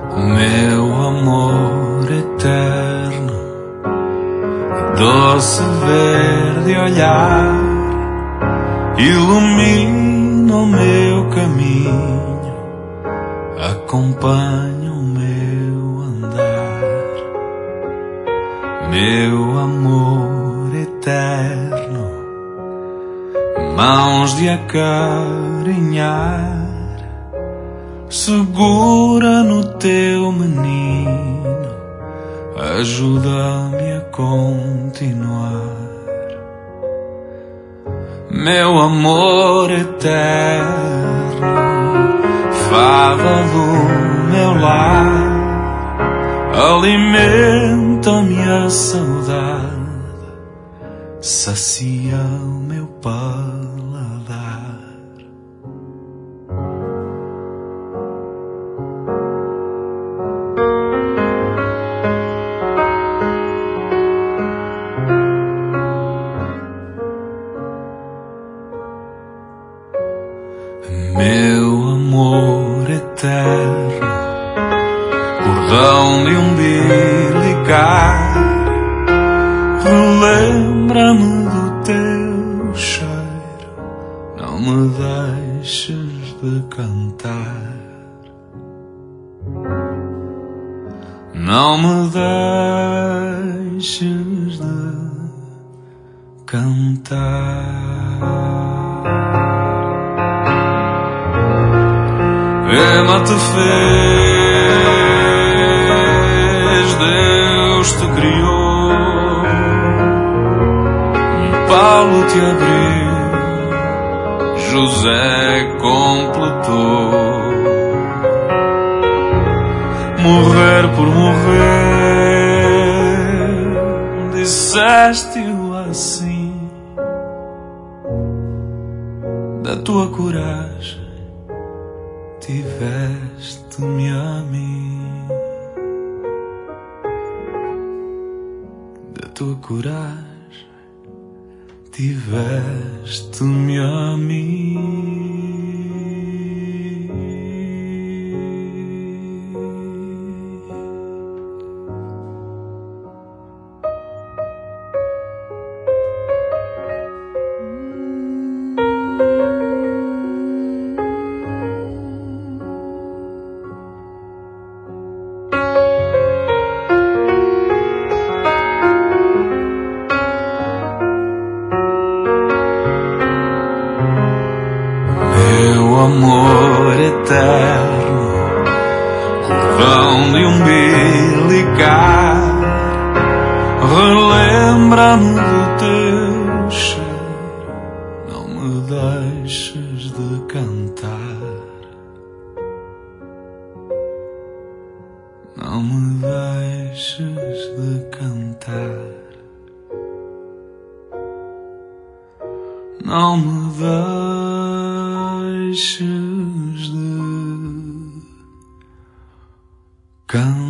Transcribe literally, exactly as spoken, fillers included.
Meu amor eterno, doce verde olhar, ilumina o meu caminho, acompanha o meu andar. Meu amor eterno, mãos de acarinhar, segura no teu menino, ajuda-me a continuar. Meu amor eterno, fava do meu lar, alimenta-me a saudade, sacia o meu paladar. Meu amor eterno, cordão de umbilical, relembra-me do teu cheiro, não me deixes de cantar, não me deixes de cantar. Ema te fez, Deus te criou, Paulo te abriu, José completou. Morrer por morrer, disseste-o assim, da tua coragem tiveste-me a mim, da tua coragem tiveste-me a mim. Amor eterno, cordão de umbilical, relembra-me do teu cheiro, não me deixes de cantar, não me deixes de cantar, não me deixes de cantar.